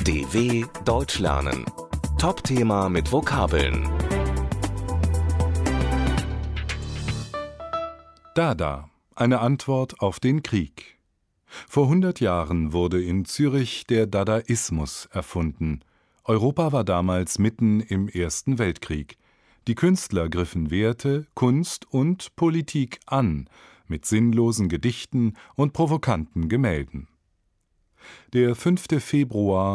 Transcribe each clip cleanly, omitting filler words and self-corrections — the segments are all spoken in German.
DW Deutsch lernen. Top-Thema mit Vokabeln. Dada, eine Antwort auf den Krieg. Vor 100 Jahren wurde in Zürich der Dadaismus erfunden. Europa war damals mitten im Ersten Weltkrieg. Die Künstler griffen Werte, Kunst und Politik an, mit sinnlosen Gedichten und provokanten Gemälden. Der 5. Februar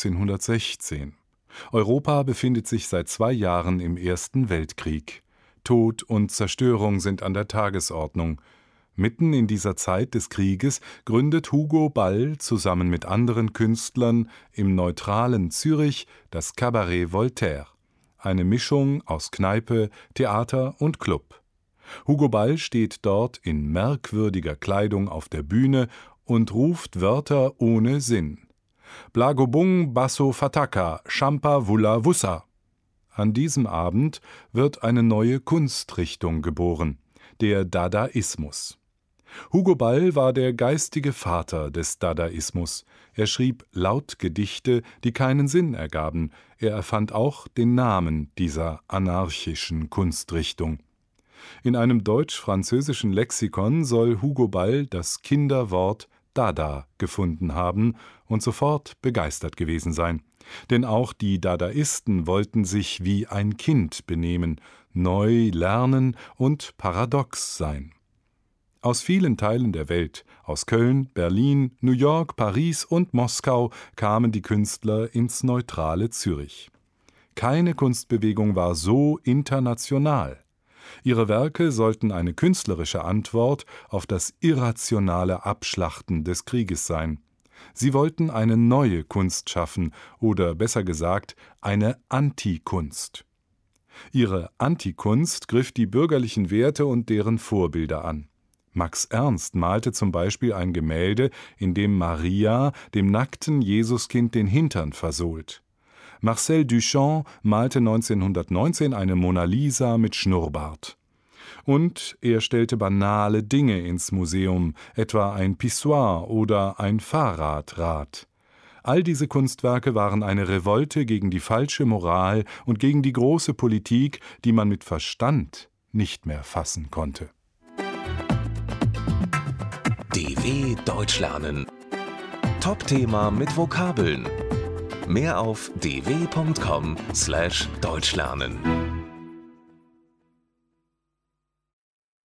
1916. Europa befindet sich seit 2 Jahren im Ersten Weltkrieg. Tod und Zerstörung sind an der Tagesordnung. Mitten in dieser Zeit des Krieges gründet Hugo Ball zusammen mit anderen Künstlern im neutralen Zürich das Cabaret Voltaire. Eine Mischung aus Kneipe, Theater und Club. Hugo Ball steht dort in merkwürdiger Kleidung auf der Bühne und ruft Wörter ohne Sinn. Blagobung basso fataka, champa vulla vussa. An diesem Abend wird eine neue Kunstrichtung geboren, der Dadaismus. Hugo Ball war der geistige Vater des Dadaismus. Er schrieb Lautgedichte, die keinen Sinn ergaben. Er erfand auch den Namen dieser anarchischen Kunstrichtung. In einem deutsch-französischen Lexikon soll Hugo Ball das Kinderwort Dada gefunden haben und sofort begeistert gewesen sein. Denn auch die Dadaisten wollten sich wie ein Kind benehmen, neu lernen und paradox sein. Aus vielen Teilen der Welt, aus Köln, Berlin, New York, Paris und Moskau, kamen die Künstler ins neutrale Zürich. Keine Kunstbewegung war so international. Ihre Werke sollten eine künstlerische Antwort auf das irrationale Abschlachten des Krieges sein. Sie wollten eine neue Kunst schaffen oder besser gesagt eine Antikunst. Ihre Antikunst griff die bürgerlichen Werte und deren Vorbilder an. Max Ernst malte zum Beispiel ein Gemälde, in dem Maria dem nackten Jesuskind den Hintern versohlt. Marcel Duchamp malte 1919 eine Mona Lisa mit Schnurrbart. Und er stellte banale Dinge ins Museum, etwa ein Pissoir oder ein Fahrradrad. All diese Kunstwerke waren eine Revolte gegen die falsche Moral und gegen die große Politik, die man mit Verstand nicht mehr fassen konnte. DW Deutsch lernen. Top-Thema mit Vokabeln. Mehr auf dw.com/deutschlernen.